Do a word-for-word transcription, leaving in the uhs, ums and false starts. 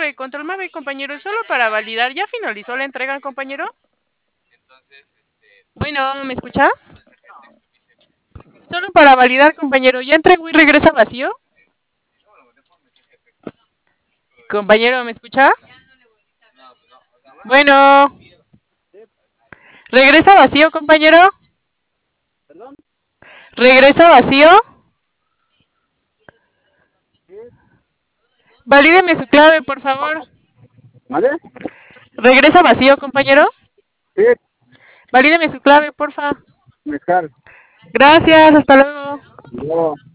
Mave, control Mave, compañero, solo para validar. ¿Ya finalizó la entrega, compañero? Bueno, ¿me escucha? Solo para validar, compañero. ¿Ya entregó y regresa vacío? Compañero, ¿me escucha? Bueno, ¿regresa vacío, compañero? ¿Perdón? ¿Regresa vacío? Valídeme su clave, por favor. ¿Vale? ¿Regresa vacío, compañero? Sí, Valídeme su clave, porfa. mezcal. Gracias, hasta luego. No.